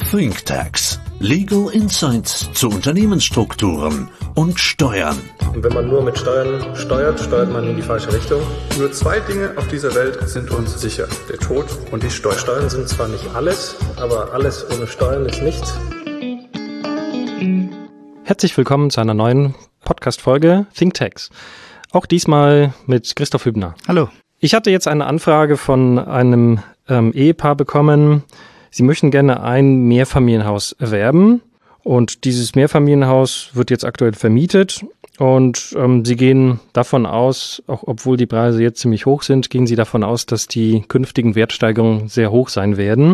ThinkTax. Legal Insights zu Unternehmensstrukturen und Steuern. Und wenn man nur mit Steuern steuert, steuert man in die falsche Richtung. Nur zwei Dinge auf dieser Welt sind uns sicher: der Tod und die Steuern. Steuern sind zwar nicht alles, aber alles ohne Steuern ist nichts. Herzlich willkommen zu einer neuen Podcast-Folge ThinkTax. Auch diesmal mit Christoph Hübner. Hallo. Ich hatte jetzt eine Anfrage von einem Ehepaar bekommen. Sie möchten gerne ein Mehrfamilienhaus erwerben und dieses Mehrfamilienhaus wird jetzt aktuell vermietet und sie gehen davon aus, auch obwohl die Preise jetzt ziemlich hoch sind, gehen sie davon aus, dass die künftigen Wertsteigerungen sehr hoch sein werden.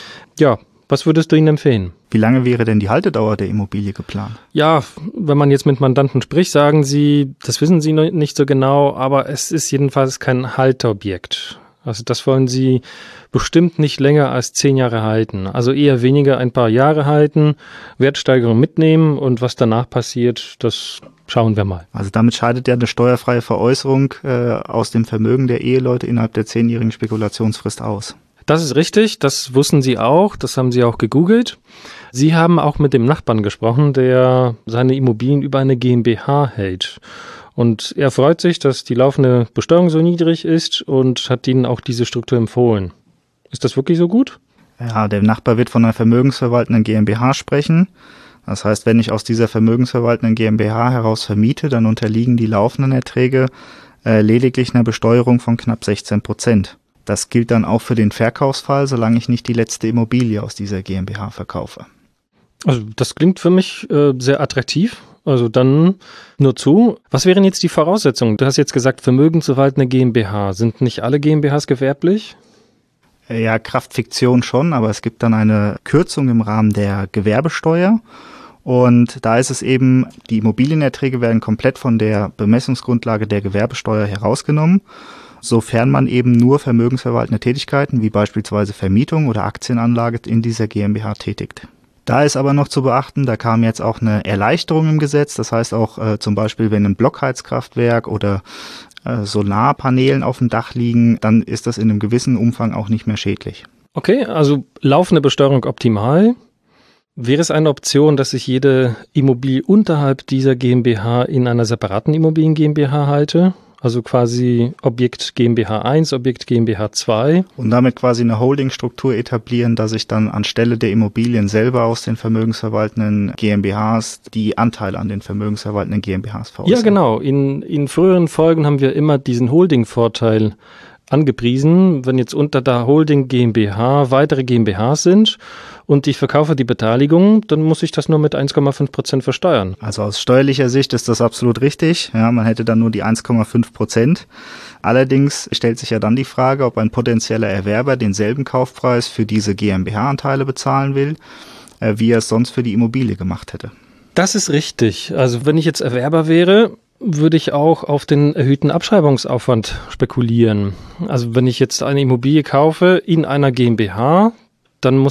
Ja, was würdest du ihnen empfehlen? Wie lange wäre denn die Haltedauer der Immobilie geplant? Ja, wenn man jetzt mit Mandanten spricht, sagen sie, das wissen sie noch nicht so genau, aber es ist jedenfalls kein Halteobjekt. Also das wollen sie bestimmt nicht länger als 10 Jahre halten. Also eher weniger ein paar Jahre halten, Wertsteigerung mitnehmen und was danach passiert, das schauen wir mal. Also damit scheidet ja eine steuerfreie Veräußerung aus dem Vermögen der Eheleute innerhalb der 10-jährigen Spekulationsfrist aus. Das ist richtig, das wussten Sie auch, das haben Sie auch gegoogelt. Sie haben auch mit dem Nachbarn gesprochen, der seine Immobilien über eine GmbH hält. Und er freut sich, dass die laufende Besteuerung so niedrig ist und hat Ihnen auch diese Struktur empfohlen. Ist das wirklich so gut? Ja, der Nachbar wird von einer vermögensverwaltenden GmbH sprechen. Das heißt, wenn ich aus dieser vermögensverwaltenden GmbH heraus vermiete, dann unterliegen die laufenden Erträge lediglich einer Besteuerung von knapp 16%. Das gilt dann auch für den Verkaufsfall, solange ich nicht die letzte Immobilie aus dieser GmbH verkaufe. Also das klingt für mich sehr attraktiv. Also dann nur zu. Was wären jetzt die Voraussetzungen? Du hast jetzt gesagt, vermögensverwaltende GmbH. Sind nicht alle GmbHs gewerblich? Ja, Kraftfiktion schon, aber es gibt dann eine Kürzung im Rahmen der Gewerbesteuer. Und da ist es eben, die Immobilienerträge werden komplett von der Bemessungsgrundlage der Gewerbesteuer herausgenommen, sofern man eben nur vermögensverwaltende Tätigkeiten wie beispielsweise Vermietung oder Aktienanlage in dieser GmbH tätigt. Da ist aber noch zu beachten, da kam jetzt auch eine Erleichterung im Gesetz. Das heißt auch zum Beispiel, wenn ein Blockheizkraftwerk oder Solarpanelen auf dem Dach liegen, dann ist das in einem gewissen Umfang auch nicht mehr schädlich. Okay, also laufende Besteuerung optimal. Wäre es eine Option, dass ich jede Immobilie unterhalb dieser GmbH in einer separaten Immobilien GmbH halte? Also quasi Objekt GmbH 1, Objekt GmbH 2. Und damit quasi eine Holdingstruktur etablieren, dass ich dann anstelle der Immobilien selber aus den vermögensverwaltenden GmbHs die Anteile an den vermögensverwaltenden GmbHs veräußere. Ja, genau. In früheren Folgen haben wir immer diesen Holding-Vorteil angepriesen, wenn jetzt unter der Holding GmbH weitere GmbHs sind und ich verkaufe die Beteiligung, dann muss ich das nur mit 1,5% versteuern. Also aus steuerlicher Sicht ist das absolut richtig. Ja, man hätte dann nur die 1,5%. Allerdings stellt sich ja dann die Frage, ob ein potenzieller Erwerber denselben Kaufpreis für diese GmbH-Anteile bezahlen will, wie er es sonst für die Immobilie gemacht hätte. Das ist richtig. Also wenn ich jetzt Erwerber wäre, würde ich auch auf den erhöhten Abschreibungsaufwand spekulieren. Also wenn ich jetzt eine Immobilie kaufe in einer GmbH, dann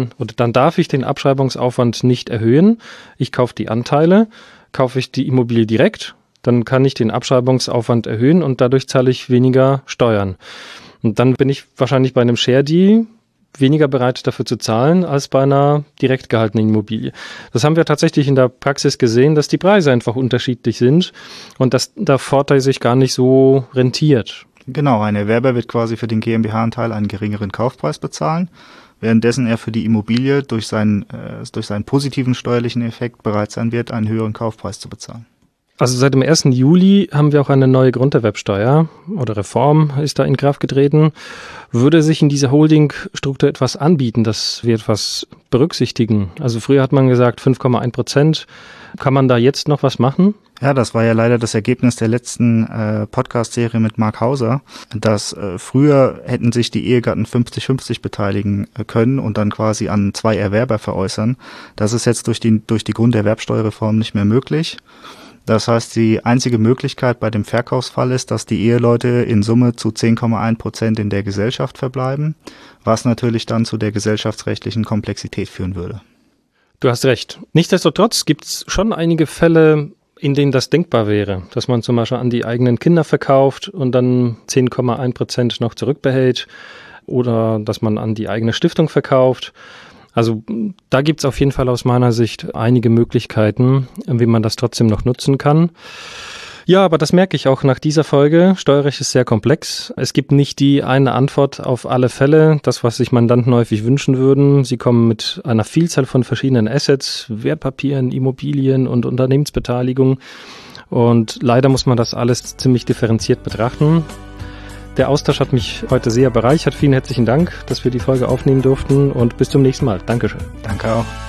darf ich den Abschreibungsaufwand nicht erhöhen. Ich kaufe die Anteile, kaufe ich die Immobilie direkt, dann kann ich den Abschreibungsaufwand erhöhen und dadurch zahle ich weniger Steuern. Und dann bin ich wahrscheinlich bei einem Share-Deal weniger bereit dafür zu zahlen als bei einer direkt gehaltenen Immobilie. Das haben wir tatsächlich in der Praxis gesehen, dass die Preise einfach unterschiedlich sind und dass der Vorteil sich gar nicht so rentiert. Genau, ein Erwerber wird quasi für den GmbH-Anteil einen geringeren Kaufpreis bezahlen, währenddessen er für die Immobilie durch seinen positiven steuerlichen Effekt bereit sein wird, einen höheren Kaufpreis zu bezahlen. Also seit dem 1. Juli haben wir auch eine neue Grunderwerbsteuer oder Reform ist da in Kraft getreten. Würde sich in dieser Holdingstruktur etwas anbieten, dass wir etwas berücksichtigen? Also früher hat man gesagt 5,1%. Kann man da jetzt noch was machen? Ja, das war ja leider das Ergebnis der letzten Podcast-Serie mit Mark Hauser, dass früher hätten sich die Ehegatten 50-50 beteiligen können und dann quasi an 2 Erwerber veräußern. Das ist jetzt durch die Grunderwerbsteuerreform nicht mehr möglich. Das heißt, die einzige Möglichkeit bei dem Verkaufsfall ist, dass die Eheleute in Summe zu 10,1% in der Gesellschaft verbleiben, was natürlich dann zu der gesellschaftsrechtlichen Komplexität führen würde. Du hast recht. Nichtsdestotrotz gibt es schon einige Fälle, in denen das denkbar wäre, dass man zum Beispiel an die eigenen Kinder verkauft und dann 10,1% noch zurückbehält oder dass man an die eigene Stiftung verkauft. Also da gibt's auf jeden Fall aus meiner Sicht einige Möglichkeiten, wie man das trotzdem noch nutzen kann. Ja, aber das merke ich auch nach dieser Folge. Steuerrecht ist sehr komplex. Es gibt nicht die eine Antwort auf alle Fälle, das, was sich Mandanten häufig wünschen würden. Sie kommen mit einer Vielzahl von verschiedenen Assets, Wertpapieren, Immobilien und Unternehmensbeteiligung. Und leider muss man das alles ziemlich differenziert betrachten. Der Austausch hat mich heute sehr bereichert. Vielen herzlichen Dank, dass wir die Folge aufnehmen durften und bis zum nächsten Mal. Dankeschön. Danke auch.